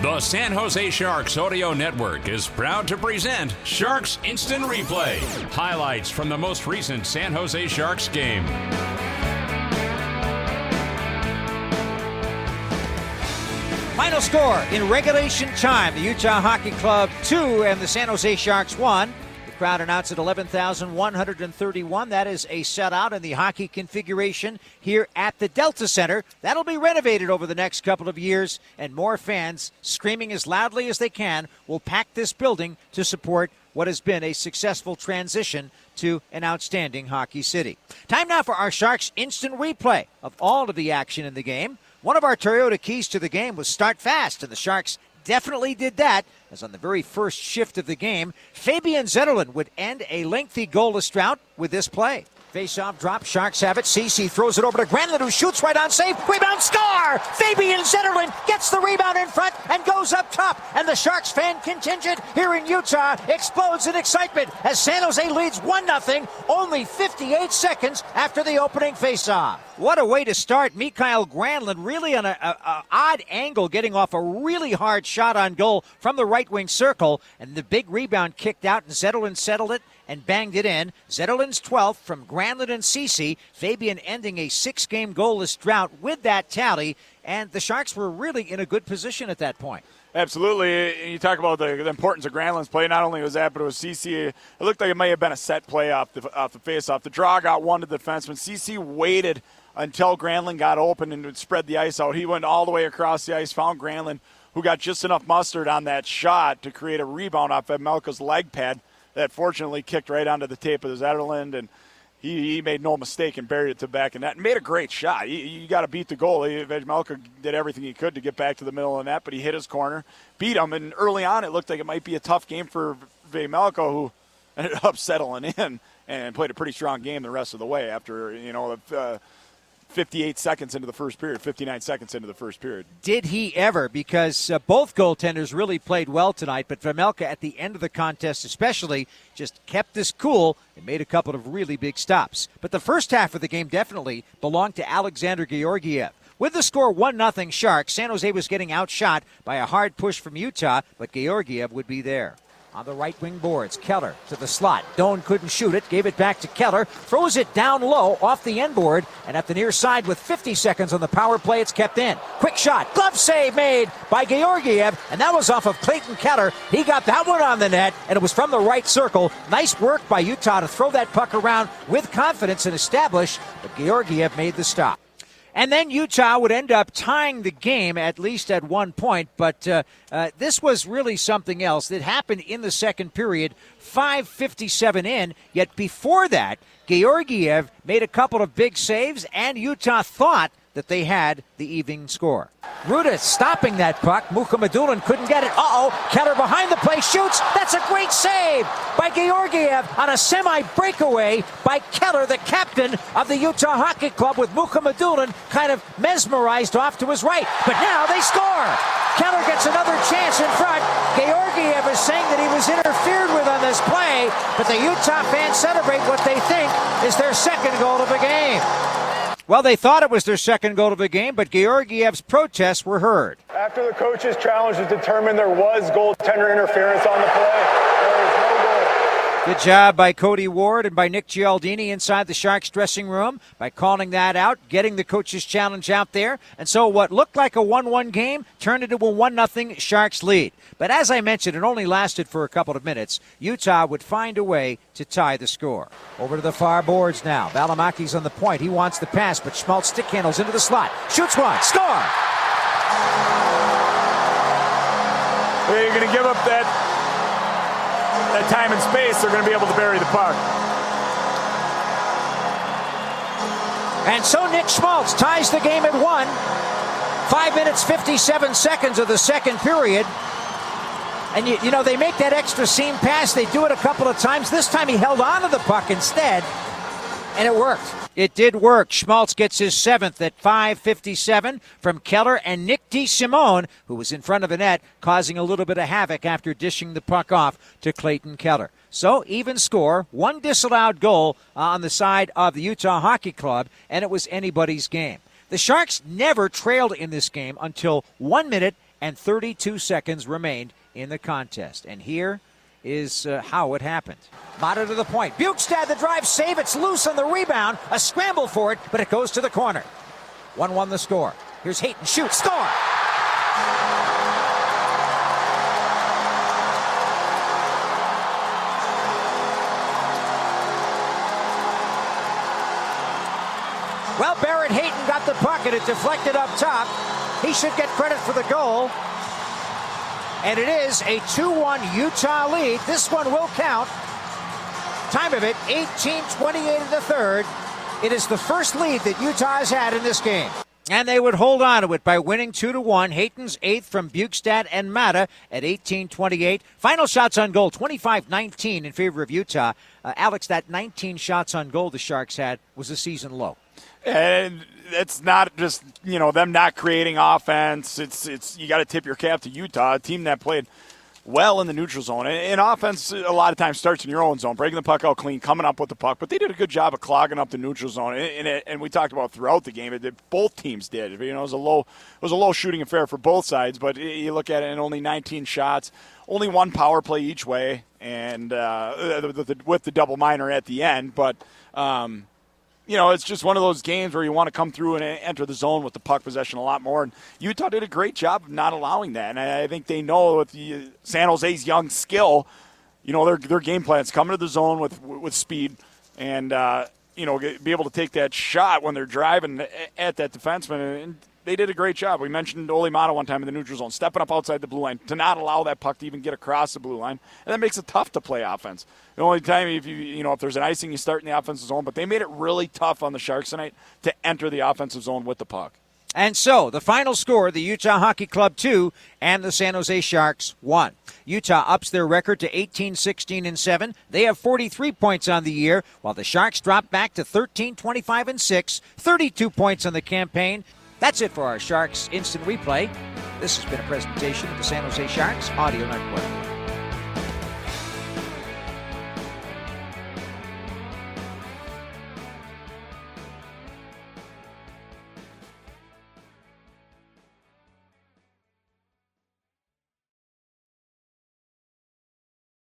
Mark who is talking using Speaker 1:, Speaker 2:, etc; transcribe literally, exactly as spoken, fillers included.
Speaker 1: The San Jose Sharks Audio Network is proud to present Sharks Instant Replay. Highlights from the most recent San Jose Sharks game.
Speaker 2: Final score in regulation time. The Utah Hockey Club two and the San Jose Sharks one. The crowd announced at eleven thousand one hundred thirty-one. That is a shutout in the hockey configuration here at the Delta Center. That'll be renovated over the next couple of years, and more fans, screaming as loudly as they can, will pack this building to support what has been a successful transition to an outstanding hockey city. Time now for our Sharks instant replay of all of the action in the game. One of our Toyota keys to the game was start fast, and the Sharks definitely did that, as on the very first shift of the game, Fabian Zetterlund would end a lengthy goalless drought with this play. Face-off drop, Sharks have it. Ceci throws it over to Granlund, who shoots right on save. Rebound, score! Fabian Zetterlund gets the rebound in front and goes up top. And the Sharks fan contingent here in Utah explodes in excitement as San Jose leads one nothing only fifty-eight seconds after the opening face-off. What a way to start. Mikael Granlund really on an odd angle, getting off a really hard shot on goal from the right wing circle. And the big rebound kicked out, and Zetterlund settled it and banged it in. Zetterlund's twelfth from Granlund and Ceci. Fabian ending a six-game goalless drought with that tally, and the Sharks were really in a good position at that point.
Speaker 3: Absolutely. You talk about the, the importance of Granlund's play. Not only was that, but it was Ceci. It looked like it may have been a set play off the, off the face-off. The draw got one to the defenseman. Ceci waited until Granlund got open and would spread the ice out. He went all the way across the ice, found Granlund, who got just enough mustard on that shot to create a rebound off Vejmelka's leg pad that fortunately kicked right onto the tape of Zetterlund, and he, he made no mistake and buried it to the back of net and made a great shot. You, you got to beat the goalie. Vejmelka did everything he could to get back to the middle of the net, but he hit his corner, beat him, and early on it looked like it might be a tough game for Vejmelka, who ended up settling in and played a pretty strong game the rest of the way after, you know, uh, fifty-eight seconds into the first period, fifty-nine seconds into the first period.
Speaker 2: Did he ever? Because uh, both goaltenders really played well tonight, but Vejmelka at the end of the contest especially just kept this cool and made a couple of really big stops. But the first half of the game definitely belonged to Alexander Georgiev. With the score one nothing Sharks, San Jose was getting outshot by a hard push from Utah, but Georgiev would be there. On the right wing boards, Keller to the slot. Doan couldn't shoot it, gave it back to Keller, throws it down low off the end board, and at the near side with fifty seconds on the power play, it's kept in. Quick shot, glove save made by Georgiev, and that was off of Clayton Keller. He got that one on the net, and it was from the right circle. Nice work by Utah to throw that puck around with confidence and establish, but Georgiev made the stop. And then Utah would end up tying the game, at least at one point. But uh, uh, this was really something else that happened in the second period, five fifty-seven in. Yet before that, Georgiev made a couple of big saves, and Utah thought that they had the evening score. Rudis stopping that puck. Mukhamadullin couldn't get it. Uh-oh. Keller behind the play shoots. That's a great save by Georgiev on a semi-breakaway by Keller, the captain of the Utah Hockey Club, with Mukhamadullin kind of mesmerized off to his right. But now they score. Keller gets another chance in front. Georgiev is saying that he was interfered with on this play, but the Utah fans celebrate what they think is their second goal of the game. Well, they thought it was their second goal of the game, but Georgiev's protests were heard.
Speaker 4: After the coach's challenge was determined there was goaltender interference on the play, there is no goal.
Speaker 2: Good job by Cody Ward and by Nick Gialdini inside the Sharks dressing room by calling that out, getting the coach's challenge out there. And so what looked like a one one game turned into a one nothing Sharks lead. But as I mentioned, it only lasted for a couple of minutes. Utah would find a way to tie the score. Over to the far boards now. Valimaki's on the point. He wants the pass, but Schmaltz stick handles into the slot. Shoots one. Score!
Speaker 3: They're going to give up that, that time and space. They're going to be able to bury the puck.
Speaker 2: And so Nick Schmaltz ties the game at one. Five minutes, fifty-seven seconds of the second period. And, you, you know, they make that extra seam pass. They do it a couple of times. This time he held on to the puck instead, and it worked. It did work. Schmaltz gets his seventh at five fifty-seven from Keller and Nick DeSimone, who was in front of the net, causing a little bit of havoc after dishing the puck off to Clayton Keller. So, even score, one disallowed goal on the side of the Utah Hockey Club, and it was anybody's game. The Sharks never trailed in this game until one minute and thirty-two seconds remained in the contest. And here is uh, how it happened. Mata to the point. Bukestad the drive save. It's loose on the rebound. A scramble for it, but it goes to the corner. one one the score. Here's Hayton. Shoot. Score! Well, Barrett Hayton got the puck and it deflected up top. He should get credit for the goal. And it is a two one Utah lead. This one will count. Time of it, eighteen twenty-eight in the third. It is the first lead that Utah has had in this game. And they would hold on to it by winning two to one. Hayton's eighth from Bukestad and Mata at eighteen twenty-eight. Final shots on goal, twenty-five nineteen in favor of Utah. Uh, Alex, that nineteen shots on goal the Sharks had was a season low.
Speaker 3: And it's not just, you know, them not creating offense. It's it's you got to tip your cap to Utah, a team that played well in the neutral zone. And, and offense a lot of times starts in your own zone, breaking the puck out clean, coming up with the puck. But they did a good job of clogging up the neutral zone. And, and, and we talked about throughout the game, it did, both teams did. You know, it was a low it was a low shooting affair for both sides. But you look at it, and only nineteen shots, only one power play each way, and uh, the, the, the, with the double minor at the end. But um, you know, it's just one of those games where you want to come through and enter the zone with the puck possession a lot more. And Utah did a great job of not allowing that. And I think they know with the San Jose's young skill, you know, their their game plan's coming to the zone with with speed and, uh, you know, be able to take that shot when they're driving at that defenseman. And they did a great job. We mentioned Olli Mata one time in the neutral zone, stepping up outside the blue line to not allow that puck to even get across the blue line. And that makes it tough to play offense. The only time, if you you know, if there's an icing, you start in the offensive zone. But they made it really tough on the Sharks tonight to enter the offensive zone with the puck.
Speaker 2: And so, the final score, the Utah Hockey Club two and the San Jose Sharks one. Utah ups their record to eighteen sixteen and seven. They have forty-three points on the year, while the Sharks drop back to thirteen twenty-five and six, thirty-two points on the campaign. That's it for our Sharks Instant Replay. This has been a presentation of the San Jose Sharks Audio Network.